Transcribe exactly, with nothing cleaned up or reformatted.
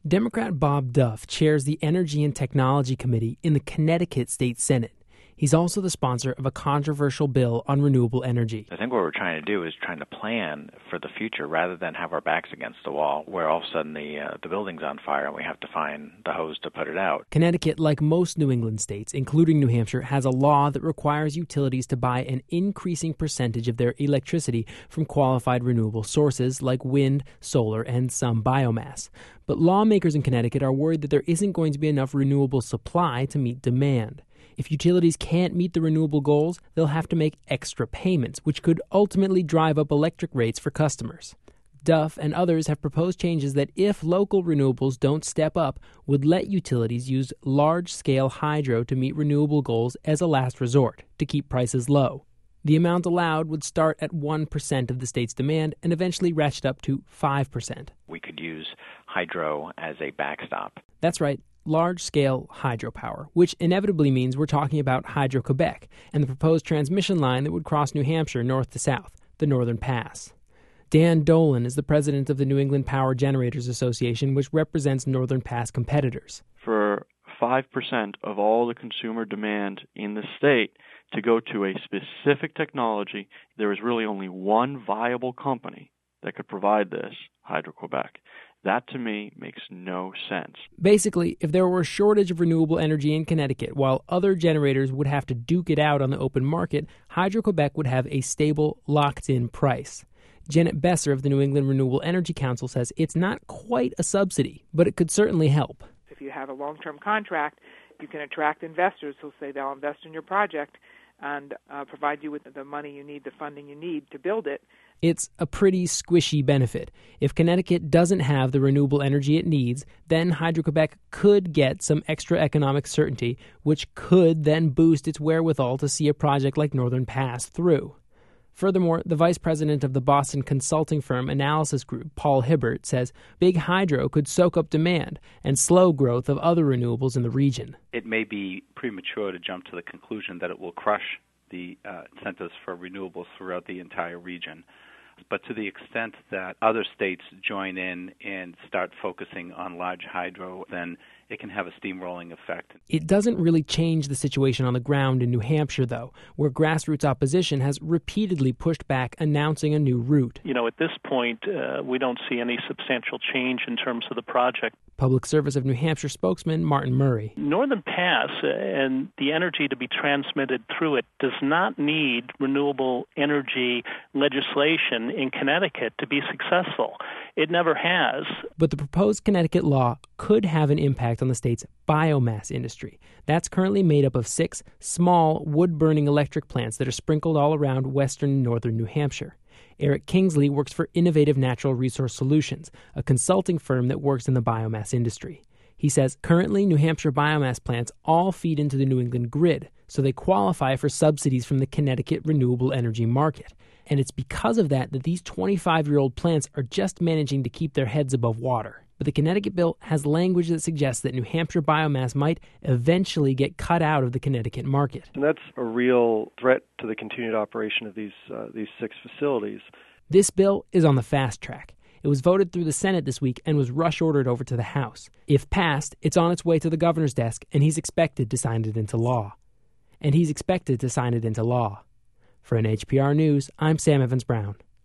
Democrat Bob Duff chairs the Energy and Technology Committee in the Connecticut State Senate. He's also the sponsor of a controversial bill on renewable energy. I think what we're trying to do is trying to plan for the future rather than have our backs against the wall where all of a sudden the, uh, the building's on fire and we have to find the hose to put it out. Connecticut, like most New England states, including New Hampshire, has a law that requires utilities to buy an increasing percentage of their electricity from qualified renewable sources like wind, solar, and some biomass. But lawmakers in Connecticut are worried that there isn't going to be enough renewable supply to meet demand. If utilities can't meet the renewable goals, they'll have to make extra payments, which could ultimately drive up electric rates for customers. Duff and others have proposed changes that, if local renewables don't step up, would let utilities use large-scale hydro to meet renewable goals as a last resort, to keep prices low. The amount allowed would start at one percent of the state's demand and eventually ratchet up to five percent. We could use hydro as a backstop. That's right. Large-scale hydropower, which inevitably means we're talking about Hydro-Quebec and the proposed transmission line that would cross New Hampshire north to south, the Northern Pass. Dan Dolan is the president of the New England Power Generators Association, which represents Northern Pass competitors. For five percent of all the consumer demand in the state to go to a specific technology, there is really only one viable company that could provide this, Hydro-Quebec. That, to me, makes no sense. Basically, if there were a shortage of renewable energy in Connecticut, while other generators would have to duke it out on the open market, Hydro-Quebec would have a stable, locked-in price. Janet Besser of the New England Renewable Energy Council says it's not quite a subsidy, but it could certainly help. If you have a long-term contract, you can attract investors who'll say they'll invest in your project and uh, provide you with the money you need, the funding you need to build it. It's a pretty squishy benefit. If Connecticut doesn't have the renewable energy it needs, then Hydro-Quebec could get some extra economic certainty, which could then boost its wherewithal to see a project like Northern Pass through. Furthermore, the vice president of the Boston consulting firm Analysis Group, Paul Hibbert, says big hydro could soak up demand and slow growth of other renewables in the region. It may be premature to jump to the conclusion that it will crush the uh, incentives for renewables throughout the entire region. But to the extent that other states join in and start focusing on large hydro, then it can have a steamrolling effect. It doesn't really change the situation on the ground in New Hampshire, though, where grassroots opposition has repeatedly pushed back, announcing a new route. You know, at this point, uh, we don't see any substantial change in terms of the project. Public Service of New Hampshire spokesman Martin Murray. Northern Pass and the energy to be transmitted through it does not need renewable energy legislation in Connecticut to be successful. It never has. But the proposed Connecticut law could have an impact on the state's biomass industry. That's currently made up of six small wood-burning electric plants that are sprinkled all around western and northern New Hampshire. Eric Kingsley works for Innovative Natural Resource Solutions, a consulting firm that works in the biomass industry. He says currently New Hampshire biomass plants all feed into the New England grid, so they qualify for subsidies from the Connecticut renewable energy market. And it's because of that that these twenty-five-year-old plants are just managing to keep their heads above water. But the Connecticut bill has language that suggests that New Hampshire biomass might eventually get cut out of the Connecticut market. And that's a real threat to the continued operation of these uh, these six facilities. This bill is on the fast track. It was voted through the Senate this week and was rush-ordered over to the House. If passed, it's on its way to the governor's desk, and he's expected to sign it into law. And he's expected to sign it into law. For N H P R News, I'm Sam Evans-Brown.